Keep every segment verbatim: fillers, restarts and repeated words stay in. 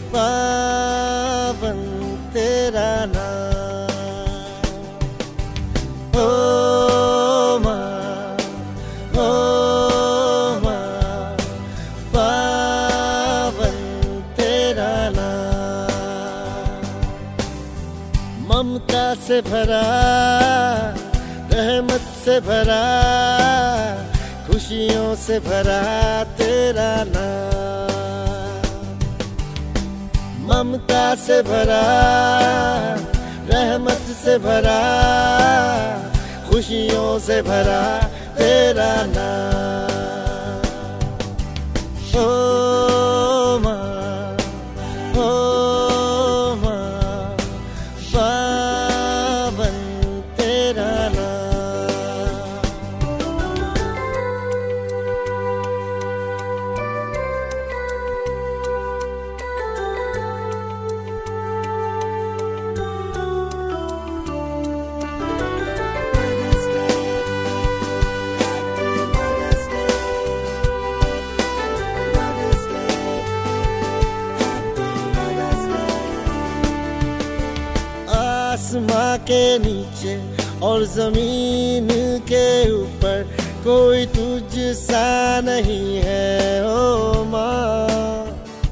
पावन तेरा नाम। ओ माँ, ओ माँ, पावन तेरा नाम। ममता से भरा, रहमत से भरा, खुशियों से भरा तेरा नाम। ममता से भरा, रहमत से भरा, खुशियों से भरा तेरा नाम। ओ माँ, ओ माँ, पावन तेरा नाम। आसमां के नीचे और जमीन के ऊपर कोई तुझ सा नहीं है ओ माँ।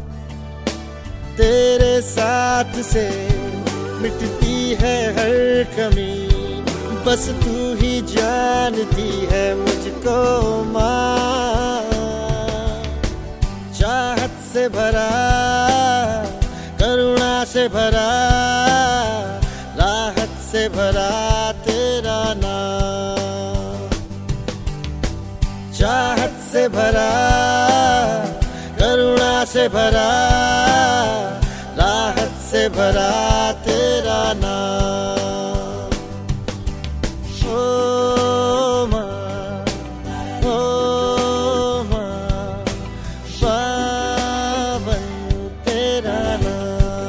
तेरे साथ से मिटती है हर कमी, बस तू ही जानती है मुझको माँ। चाहत से भरा, करुणा से भरा, राहत से भरा तेरा नाम। चाहत से भरा, करुणा से भरा, राहत से भरा तेरा नाम। ओ माँ, ओ माँ, पावन तेरा नाम।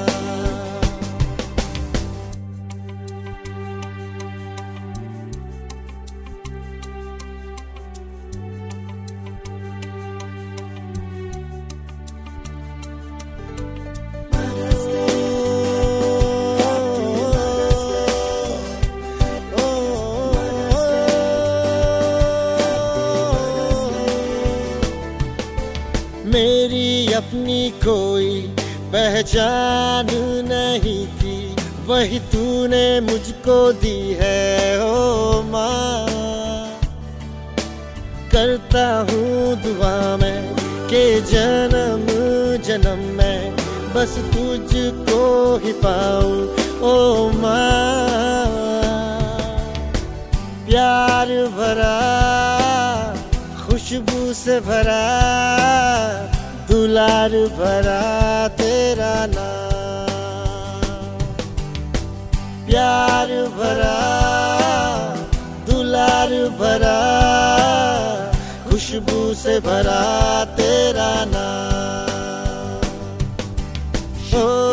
मेरी अपनी कोई पहचान नहीं थी, वही तूने मुझको दी है ओ माँ। करता हूँ दुआ मैं के जन्म जन्म में बस तुझको ही पाऊँ ओ माँ। प्यार भरा, खुशबू से भरा, दुलार भरा तेरा नाम। प्यार भरा, दुलार भरा, खुशबू से भरा तेरा नाम। ओ